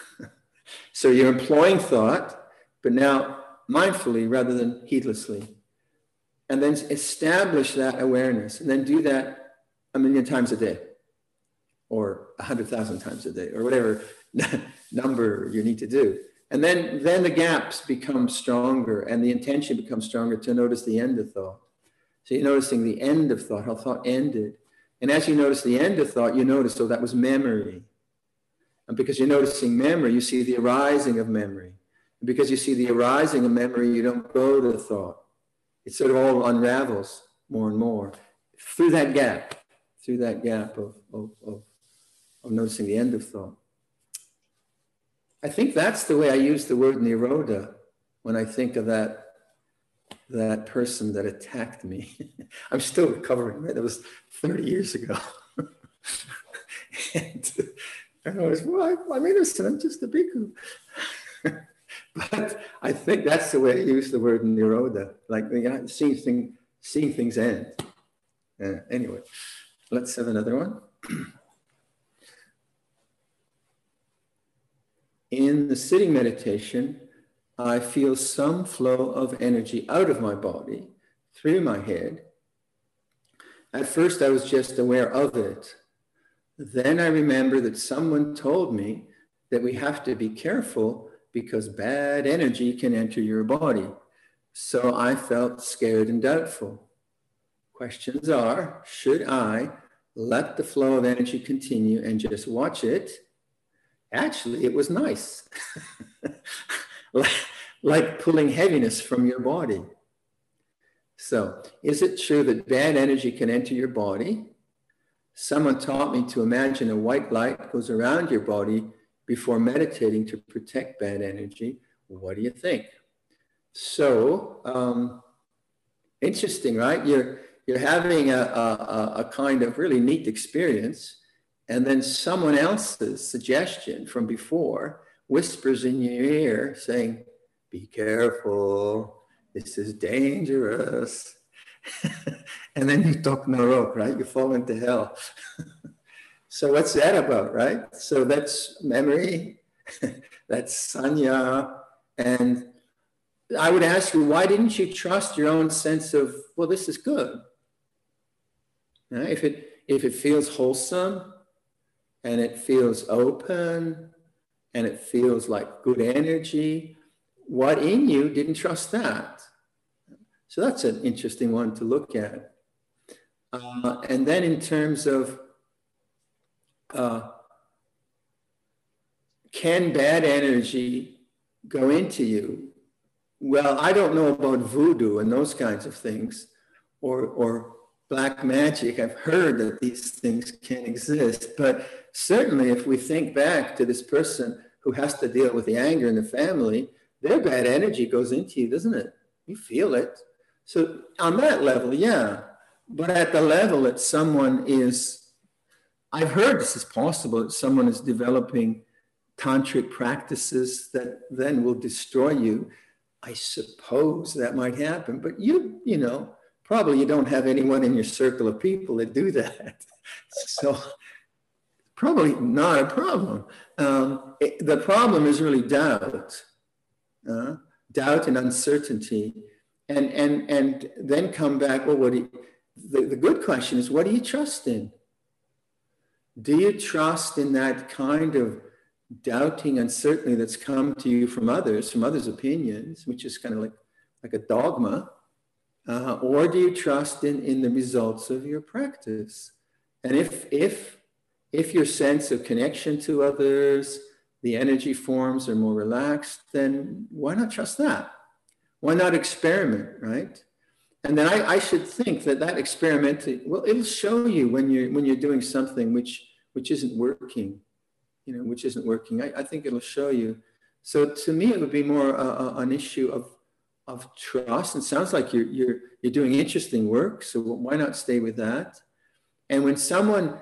So you're employing thought, but now mindfully rather than heedlessly. And then establish that awareness, and then do that a million times a day, or a hundred thousand times a day, or whatever number you need to do. And then, then the gaps become stronger, and the intention becomes stronger to notice the end of thought. So you're noticing the end of thought, how thought ended. And as you notice the end of thought, you notice, oh, that was memory. And because you're noticing memory, you see the arising of memory. And because you see the arising of memory, you don't go to thought. It sort of all unravels more and more through that gap, through that gap of, of, of, of noticing the end of thought. I think that's the way I use the word nirodha when I think of that, that person that attacked me. I'm still recovering, right? That was thirty years ago. and, and I was, well, I, I'm innocent, I'm just a bhikkhu. But I think that's the way I use the word nirodha, like, you know, seeing, thing, seeing things end. Uh, anyway, let's have another one. In the sitting meditation, I feel some flow of energy out of my body, through my head. At first, I was just aware of it. Then I remember that someone told me that we have to be careful because bad energy can enter your body. So I felt scared and doubtful. Questions are, should I let the flow of energy continue and just watch it? Actually, it was nice. like, like pulling heaviness from your body. So, is it true that bad energy can enter your body? Someone taught me to imagine a white light goes around your body before meditating to protect bad energy. What do you think? So, um, interesting, right? You're, you're having a, a, a kind of really neat experience, and then someone else's suggestion from before whispers in your ear saying, be careful, this is dangerous. And then you talk narok, right? You fall into hell. So what's that about, right? So that's memory, that's sanya. And I would ask you, why didn't you trust your own sense of, well, this is good? Right? If it, if it feels wholesome, and it feels open, and it feels like good energy, what in you didn't trust that? So that's an interesting one to look at. Uh, and then in terms of, uh, can bad energy go into you well, I don't know about voodoo and those kinds of things, or, or black magic. I've heard that these things can exist, but certainly if we think back to this person who has to deal with the anger in the family, their bad energy goes into you, doesn't it? You feel it. So on that level, yeah. But at the level that someone is, I've heard this is possible, that someone is developing tantric practices that then will destroy you. I suppose that might happen, but you, you know, probably you don't have anyone in your circle of people that do that. So probably not a problem. Um, it, the problem is really doubt, uh, doubt and uncertainty. And, and, and then come back, well, what do you, the, the good question is, what do you trust in? Do you trust in that kind of doubting uncertainty that's come to you from others, from others' opinions, which is kind of like, like a dogma? Uh, or do you trust in, in the results of your practice? And if, if, if your sense of connection to others, the energy forms are more relaxed, then why not trust that? Why not experiment, right? And then I, I should think that that experiment, well, it'll show you when you're, when you're doing something which, which isn't working, you know, which isn't working. I, I think it'll show you. So to me, it would be more uh, an issue of, of trust. It sounds like you're, you're, you're doing interesting work, so why not stay with that? And when someone,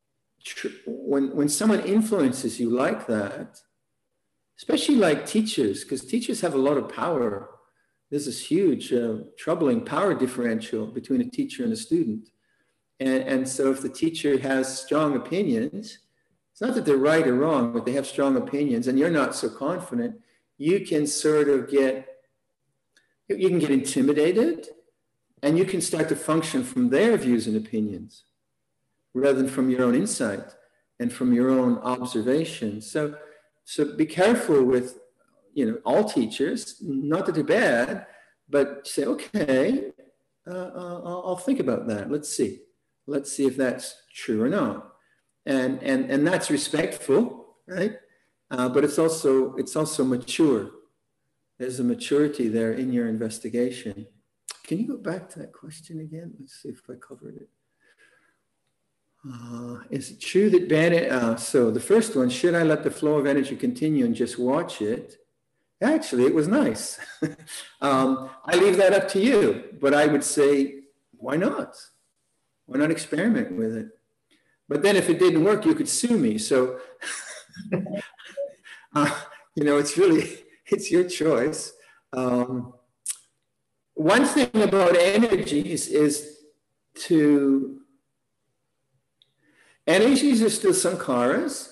when, when someone influences you like that, especially like teachers, because teachers have a lot of power. There's this huge, uh, troubling power differential between a teacher and a student. And, and so if the teacher has strong opinions, it's not that they're right or wrong, but they have strong opinions and you're not so confident, you can sort of get, you can get intimidated and you can start to function from their views and opinions rather than from your own insight and from your own observation. So, so be careful with, you know, all teachers, not that they're bad, but say, okay, uh, uh, I'll think about that. Let's see. Let's see if that's true or not. And, and, and that's respectful, right? Uh, but it's also, it's also mature. There's a maturity there in your investigation. Can you go back to that question again? Let's see if I covered it. Uh, is it true that bad, uh, so the first one, should I let the flow of energy continue and just watch it? Actually, it was nice. um, I leave that up to you, but I would say, why not? Why not experiment with it? But then if it didn't work, you could sue me. So, uh, you know, it's really, it's your choice. Um, one thing about energies is to, energies are still sankharas.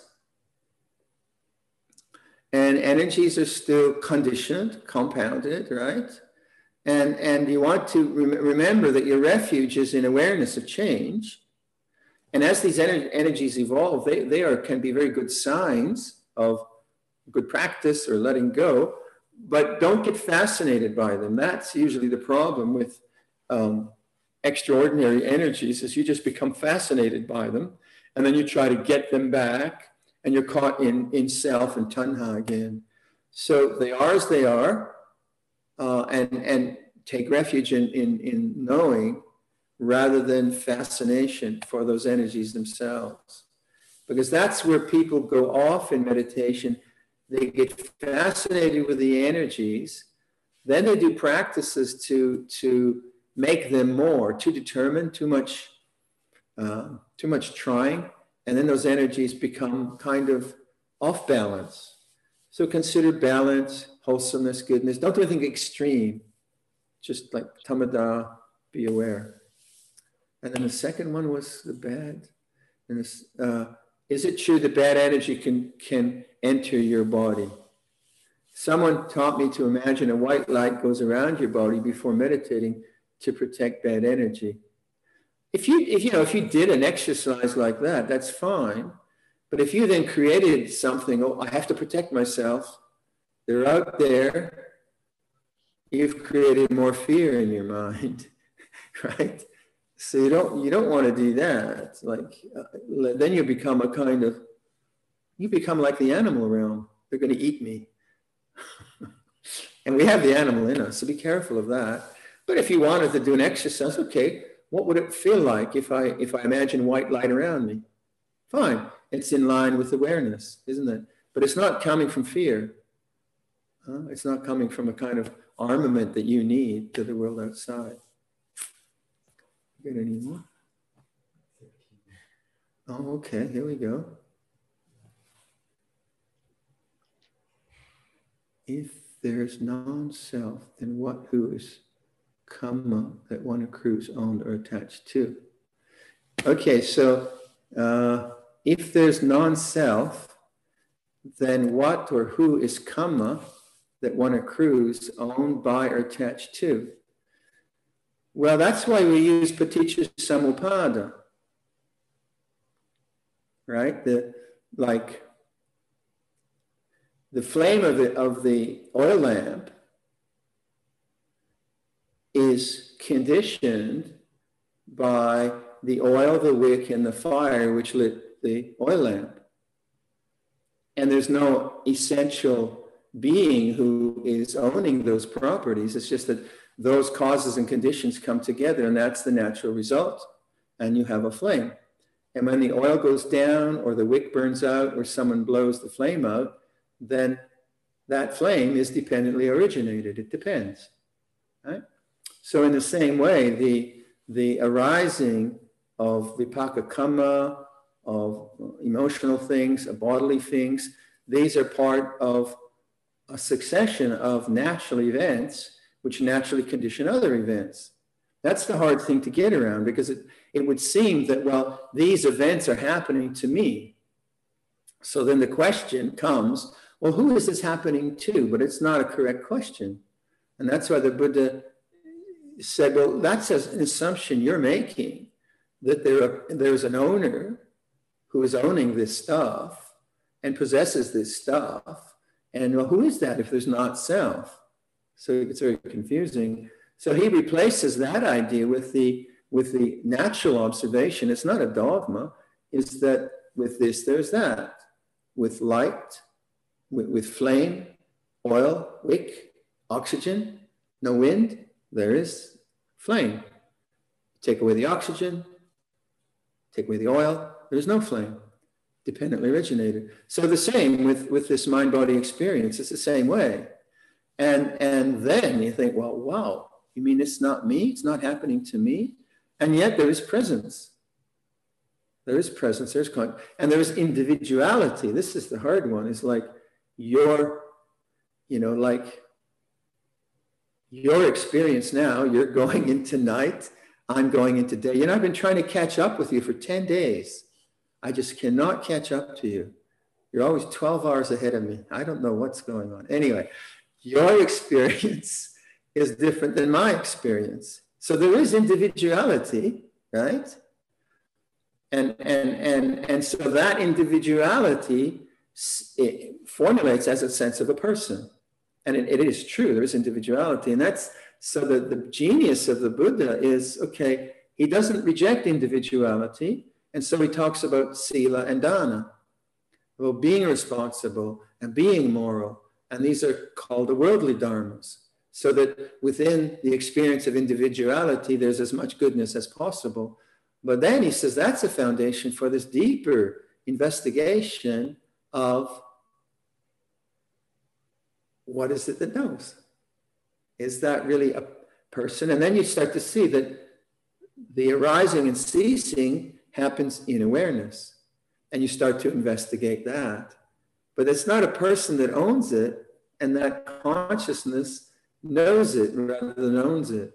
And energies are still conditioned, compounded, right? And, and you want to rem remember that your refuge is in awareness of change. And as these ener energies evolve, they, they are, can be very good signs of good practice or letting go, but don't get fascinated by them. That's usually the problem with um, extraordinary energies, is you just become fascinated by them, and then you try to get them back, and you're caught in, in self and tanha again. So they are as they are, uh, and, and take refuge in, in, in knowing rather than fascination for those energies themselves. Because that's where people go off in meditation. They get fascinated with the energies, then they do practices to, to make them more, too determined, too much, uh, too much trying. And then those energies become kind of off balance. So consider balance, wholesomeness, goodness. Don't do anything extreme. Just like tamada, be aware. And then the second one was the bad. And this, uh, is it true that bad energy can, can enter your body? Someone taught me to imagine a white light goes around your body before meditating to protect bad energy. If you, if, you know, if you did an exercise like that, that's fine. But if you then created something, oh, I have to protect myself, they're out there, you've created more fear in your mind, right? So you don't, you don't want to do that. Like, uh, then you become a kind of, you become like the animal realm. They're going to eat me. And we have the animal in us, so be careful of that. But if you wanted to do an exercise, okay, what would it feel like if I if I imagine white light around me? Fine, it's in line with awareness, isn't it? But it's not coming from fear. Uh, it's not coming from a kind of armament that you need to the world outside. Got any more? Oh, okay, here we go. If there's non-self, then what who is karma that one accrues, owned, or attached to? Okay, so uh, if there's non-self, then what or who is karma that one accrues, owned by, or attached to? Well, that's why we use paticca samuppada, right? The like the flame of the of the oil lamp is conditioned by the oil, the wick, and the fire which lit the oil lamp. And there's no essential being who is owning those properties. It's just that those causes and conditions come together, and that's the natural result. And you have a flame. And when the oil goes down, or the wick burns out, or someone blows the flame out, then that flame is dependently originated. It depends, right? So in the same way, the, the arising of vipaka kamma, of emotional things, of bodily things, these are part of a succession of natural events which naturally condition other events. That's the hard thing to get around, because it, it would seem that, well, these events are happening to me. So then the question comes, well, who is this happening to? But it's not a correct question. And that's why the Buddha said, well, that's an assumption you're making, that there are, there's an owner who is owning this stuff and possesses this stuff. And well, who is that if there's not self? So it's very confusing. So he replaces that idea with the, with the natural observation. It's not a dogma. It's that with this, there's that. With light, with, with flame, oil, wick, oxygen, no wind, there is flame. Take away the oxygen, take away the oil, there's no flame. Dependently originated. So the same with, with this mind-body experience. It's the same way. And, and then you think, well, wow, you mean it's not me? It's not happening to me? And yet there is presence. There is presence, there's contact, and there's individuality. This is the hard one. It's like your, you know, like your experience now, you're going into night, I'm going into day. You know, I've been trying to catch up with you for ten days. I just cannot catch up to you. You're always twelve hours ahead of me. I don't know what's going on. Anyway, your experience is different than my experience. So there is individuality, right? And, and, and, and so that individuality it formulates as a sense of a person. And it, it is true, there is individuality. And that's, so the, the genius of the Buddha is, okay, he doesn't reject individuality. And so he talks about sila and dana, about being responsible and being moral. And these are called the worldly dharmas. So that within the experience of individuality, there's as much goodness as possible. But then he says that's a foundation for this deeper investigation of what is it that knows? Is that really a person? And then you start to see that the arising and ceasing happens in awareness. And you start to investigate that. But it's not a person that owns it, and that consciousness knows it rather than owns it.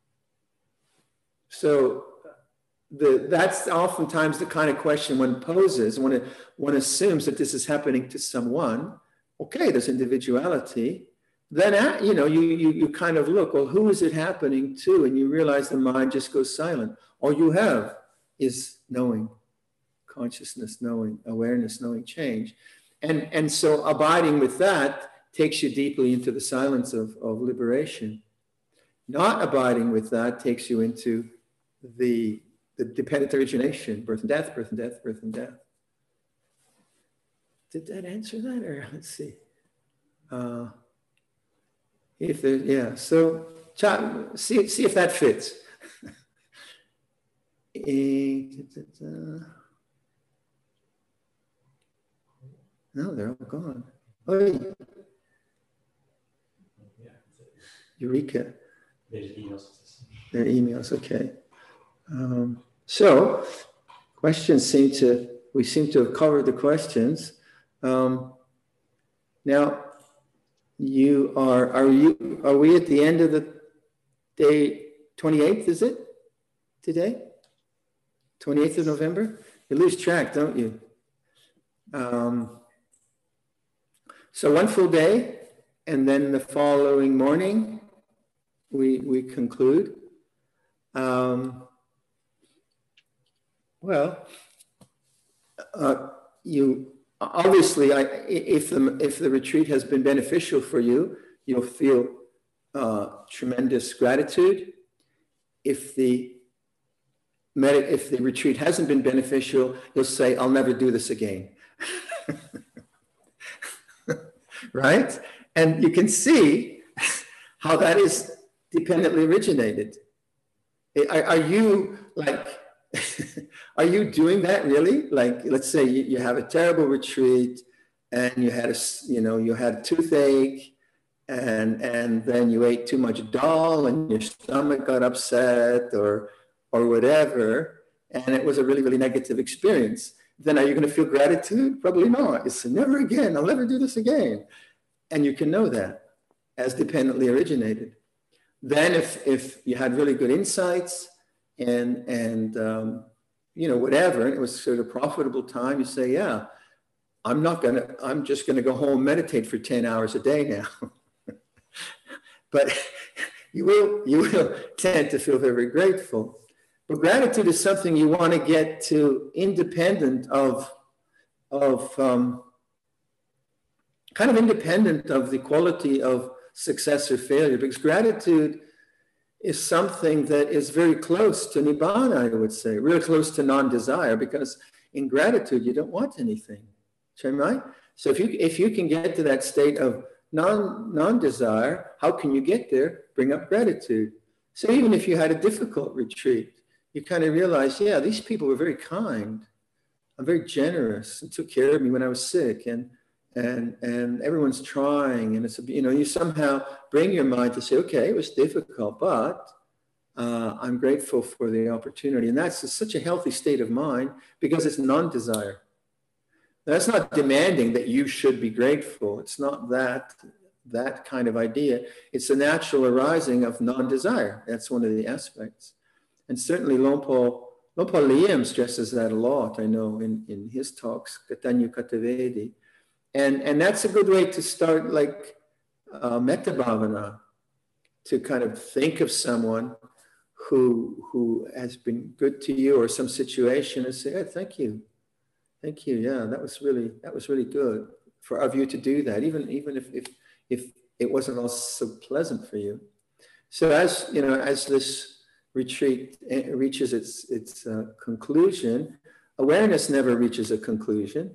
So the, that's oftentimes the kind of question one poses. When it, one assumes that this is happening to someone, okay, there's individuality. Then, you know, you, you, you kind of look, well, who is it happening to? And you realize the mind just goes silent. All you have is knowing, consciousness, knowing, awareness, knowing change. And, and so abiding with that takes you deeply into the silence of, of liberation. Not abiding with that takes you into the, the dependent origination, birth and death, birth and death, birth and death. Did that answer that? Or let's see. Uh, If there, yeah, so see, see if that fits. No, they're all gone. Oh, Eureka. Their emails. Their emails, okay. Um, so, questions seem to, we seem to have covered the questions. Um, now, you are, are you, are we at the end of the day, twenty-eighth, is it, today? twenty-eighth of November? You lose track, don't you? Um, so one full day, and then the following morning, we, we conclude. Um, well, uh, you, obviously, I, if, the, if the retreat has been beneficial for you, you'll feel uh, tremendous gratitude. If the, if the retreat hasn't been beneficial, you'll say, I'll never do this again. Right? And you can see how that is dependently originated. Are, are you like, are you doing that really? Like, let's say you, you have a terrible retreat and you had a, you know, you had a toothache and, and then you ate too much dal and your stomach got upset or, or whatever. And it was a really, really negative experience. Then are you going to feel gratitude? Probably not. It's never again. I'll never do this again. And you can know that as dependently originated. Then if, if you had really good insights and, and um, you know, whatever, and it was sort of profitable time, you say, yeah, I'm not going to, I'm just going to go home and meditate for ten hours a day now. But you will, you will tend to feel very grateful. But gratitude is something you want to get to independent of, of um, kind of independent of the quality of success or failure, because gratitude is something that is very close to Nibbana, I would say, really close to non-desire, because in gratitude, you don't want anything, right? So if you, if you can get to that state of non, non-desire, how can you get there? Bring up gratitude. So even if you had a difficult retreat, you kind of realize, yeah, these people were very kind. I'm very generous and took care of me when I was sick, and and and everyone's trying, and it's a, you know, you somehow bring your mind to say, okay, it was difficult, but uh, I'm grateful for the opportunity, and that's a, such a healthy state of mind because it's non-desire. That's not demanding that you should be grateful. It's not that that kind of idea. It's a natural arising of non-desire. That's one of the aspects. And certainly Lompo, Lompo Liam stresses that a lot, I know, in, in his talks, Katanyu Katavedi. And, and that's a good way to start, like uh, metta bhavana, to kind of think of someone who, who has been good to you or some situation and say, oh, thank you. Thank you. Yeah, that was really, that was really good for of you to do that, even, even if, if, if it wasn't all so pleasant for you. So as, you know, as this retreat reaches its, its uh, conclusion, awareness never reaches a conclusion,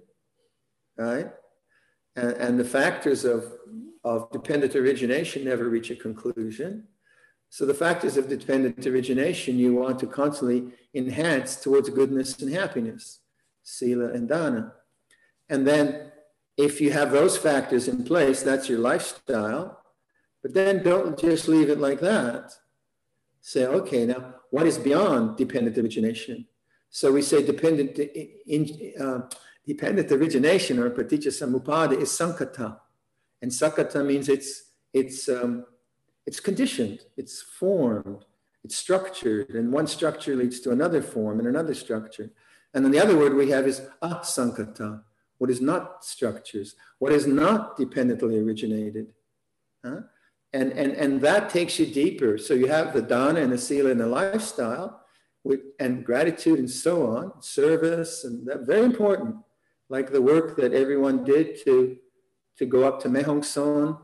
right? And, and the factors of, of dependent origination never reach a conclusion. So the factors of dependent origination you want to constantly enhance towards goodness and happiness, sila and dana. And then if you have those factors in place, that's your lifestyle. But then don't just leave it like that. Say, okay, now what is beyond dependent origination? So we say dependent, in, uh, dependent origination or paticca samuppada is sankata. And sankata means it's, it's, um, it's conditioned, it's formed, it's structured, and one structure leads to another form and another structure. And then the other word we have is asankata, what is not structures, what is not dependently originated. Huh? And, and, and that takes you deeper. So you have the dana and the sila and the lifestyle with, and gratitude and so on, service, and that very important. Like the work that everyone did to, to go up to Mehong Son.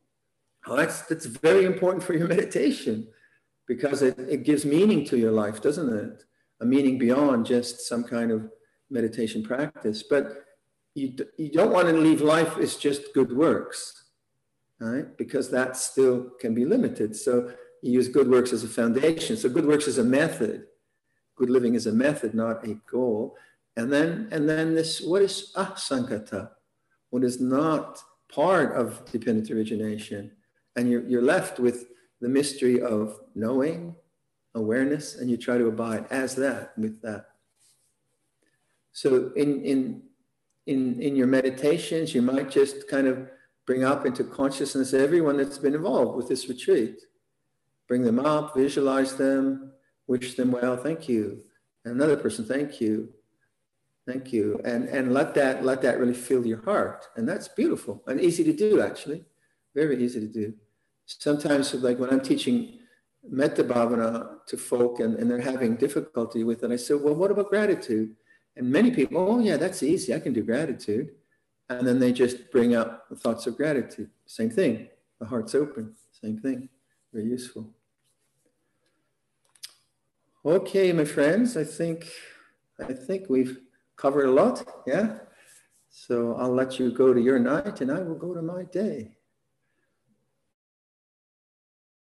Oh, that's, that's very important for your meditation because it, it gives meaning to your life, doesn't it? A meaning beyond just some kind of meditation practice. But you, you don't want to leave life as just good works. right? Because that still can be limited. So you use good works as a foundation. So good works is a method. Good living is a method, not a goal. And then, and then this, what is asankata? What is not part of dependent origination? And you're, you're left with the mystery of knowing, awareness, and you try to abide as that, with that. So in, in, in, in your meditations, you might just kind of bring up into consciousness everyone that's been involved with this retreat. Bring them up, visualize them, wish them well, thank you. And another person, thank you. Thank you. And, and let that, let that really fill your heart. And that's beautiful and easy to do, actually. Very easy to do. Sometimes, like when I'm teaching Metta Bhavana to folk and, and they're having difficulty with it, I say, well, what about gratitude? And many people, oh yeah, that's easy. I can do gratitude. And then they just bring up the thoughts of gratitude. Same thing. The heart's open. Same thing. Very useful. Okay, my friends, I think, I think we've covered a lot. Yeah. So I'll let you go to your night and I will go to my day.